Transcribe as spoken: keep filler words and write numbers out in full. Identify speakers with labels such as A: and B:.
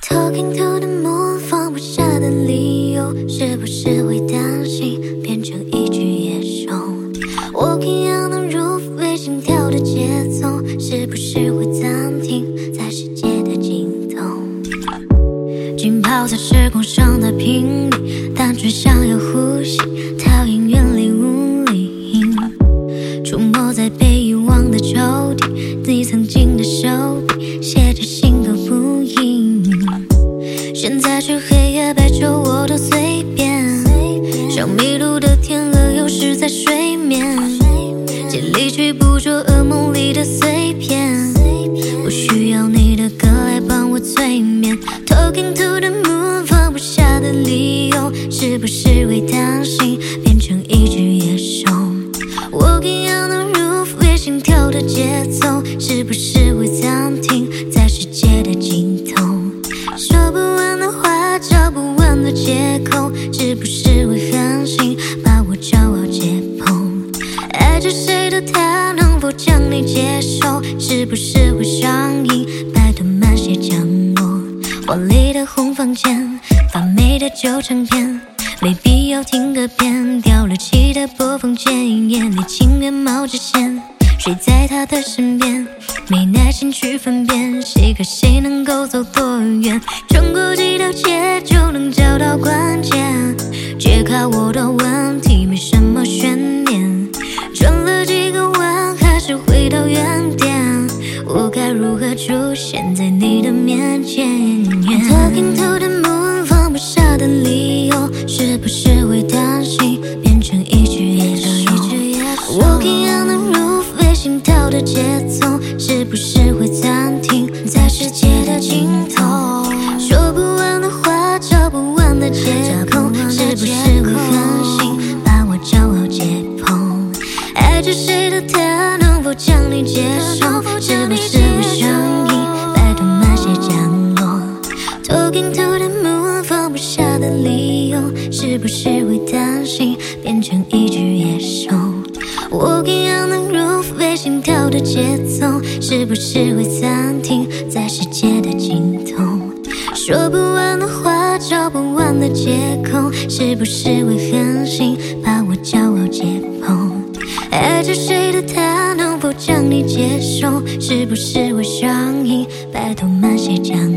A: Talking to the moon， 放不下的理由，是不是会担心变成一只野兽 ？Walking on the roof， 微心跳的节奏，是不是会暂停在世界的尽头？浸泡在时光上的频率，单纯想要呼吸，讨厌远离无力，出没在被遗忘的抽屉，你曾经的手笔，写着心都不应。现在是黑夜白昼我都随便，像迷路的天鹅游失在水面，尽力去捕捉噩梦里的碎片，不需要你的歌来帮我催眠。 Talking to the moon， 放不下的理由，是不是会担心变成一只野兽？ Walking on the roof， 微心跳的节奏，是不是会暂停在世界的尽头？说不完的话，找不完的借口，是不是会狠心把我骄傲解剖？爱着谁的他，能否将你接受？是不是会上瘾？拜托慢些降落。华丽的红房间，发霉的旧唱片，没必要听个遍。掉了漆的播放键，你情愿冒着险，睡在他的身边，没耐心去分辨谁和谁能够走多远。穿过几条街就能找到关键，解开我的问题没什么悬念。转了几个弯还是回到原点，我该如何出现在你的面前？ Talking to the moon， 放不下的理由，是不是会担心变成一只野兽 ？Walking on the roof， 微心跳的节奏，是不是会暂停在世界的尽头？说不完的话，找不完的借口，是不是会狠心把我骄傲解剖？爱着谁的他，能否将你接受？是不是会上瘾？拜托慢些降落。Talking to the moon， 放不下的理由，是不是会担心变成一只野兽？ Walking on the roof， 微心跳的节奏，是不是会暂停在世界的尽头？说不完的话，找不完的借口，是不是会狠心把我骄傲解剖？爱着谁的他，能否将你接受？是不是会上瘾？拜托慢些降